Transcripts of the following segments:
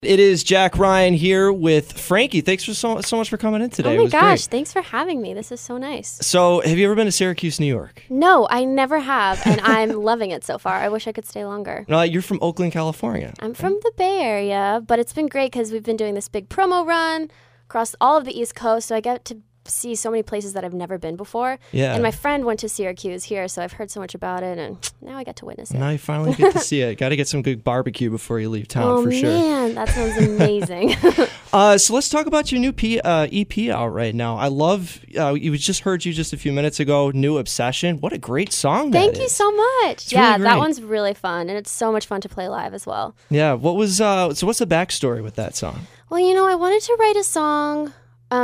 It is Jack Ryan here with Frankie. Thanks for so much for coming in today. Oh my gosh, thanks for having me. This is so nice. So, have you ever been to Syracuse, New York? No, I never have, and I'm loving it so far. I wish I could stay longer. No, you're from Oakland, California. I'm from the Bay Area, but it's been great because we've been doing this big promo run across all of the East Coast, so I get to see so many places that I've never been before. Yeah. And my friend went to Syracuse here, so I've heard so much about it, and now I get to witness it. Now you finally get to see it. Got to get some good barbecue before you leave town, for sure. Oh, man, that sounds amazing. So let's talk about your new EP out right now. I love, we just heard you just a few minutes ago, New Obsession. What a great song Thank you so much. It's Yeah, really that great. one's really fun, and it's so much fun to play live as well. Yeah, what was, so what's the backstory with that song? Well, I wanted to write a song.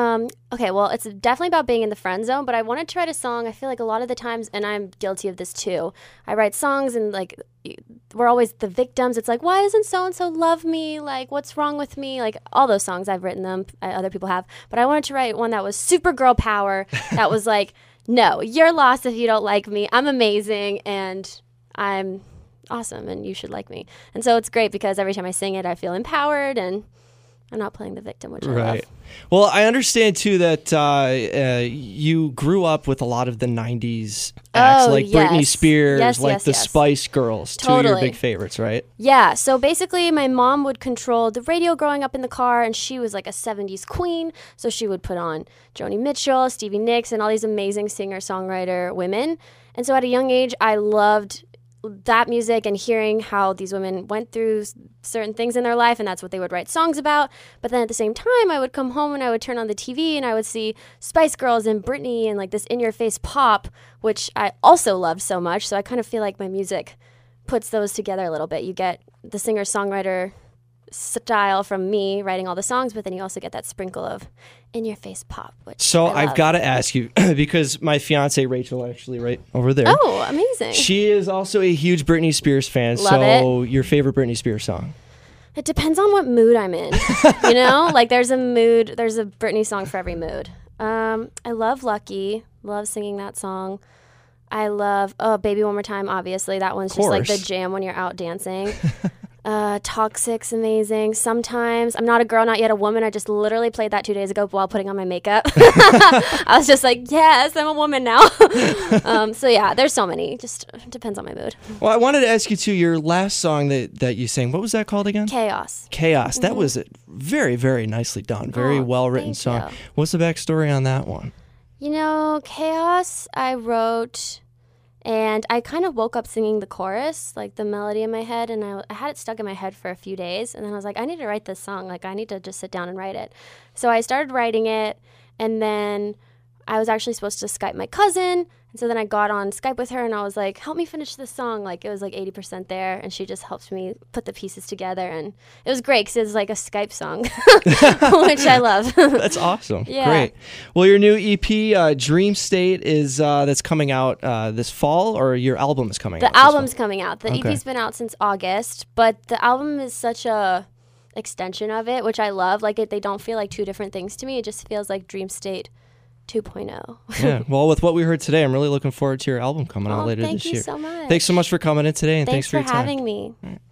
Okay, well, it's definitely about being in the friend zone, but I wanted to write a song. I feel like a lot of the times, and I'm guilty of this too, I write songs and like we're always the victims. It's like, why doesn't so-and-so love me? Like, what's wrong with me? Like, all those songs, I've written them, other people have, but I wanted to write one that was super girl power, that was like, no, you're lost if you don't like me. I'm amazing, and I'm awesome, and you should like me. And so it's great because every time I sing it, I feel empowered, and I'm not playing the victim, which I love. Well, I understand, too, that you grew up with a lot of the 90s acts, like Britney Spears, the Spice Girls, Totally. Two of your big favorites, right? Yeah, so basically my mom would control the radio growing up in the car, and she was like a 70s queen, so she would put on Joni Mitchell, Stevie Nicks, and all these amazing singer-songwriter women. And so at a young age, I loved that music and hearing how these women went through certain things in their life, and that's what they would write songs about. But then at the same time, I would come home and I would turn on the TV and I would see Spice Girls and Britney and like this in-your-face pop, which I also loved so much. So I kind of feel like my music puts those together a little bit. You get the singer-songwriter style from me writing all the songs, but then you also get that sprinkle of in-your-face pop. Which so I've got to ask you, because my fiance Rachel, actually right over there. Oh, amazing. She is also a huge Britney Spears fan. Love it. Your favorite Britney Spears song? It depends on what mood I'm in. Like there's a Britney song for every mood. I love Lucky. Love singing that song. I love Baby One More Time, obviously. That one's just like the jam when you're out dancing. Toxic's amazing. Sometimes, I'm Not a Girl, Not Yet a Woman. I just literally played that 2 days ago while putting on my makeup. I was just like, yes, I'm a woman now. So yeah, there's so many. Just depends on my mood. Well, I wanted to ask you too, your last song that you sang, what was that called again? Chaos. Chaos. That was very, very nicely done. Very well-written song. You. What's the backstory on that one? Chaos, I wrote... And I kind of woke up singing the chorus, like the melody in my head, and I had it stuck in my head for a few days. And then I was like, I need to write this song. Like, I need to just sit down and write it. So I started writing it, and then I was actually supposed to Skype my cousin. And so then I got on Skype with her, and I was like, help me finish this song. Like, it was like 80% there, and she just helped me put the pieces together. And it was great because it was like a Skype song, which I love. That's awesome. Yeah. Great. Well, your new EP, Dream State, is that's coming out this fall, or your album is coming out? The album's coming out. The EP's been out since August, but the album is such a extension of it, which I love. Like, they don't feel like two different things to me. It just feels like Dream State 2.0. Yeah. Well, with what we heard today, I'm really looking forward to your album coming out later this year. Thank you so much. Thanks so much for coming in today, and thanks for your time. Thanks for having me. All right.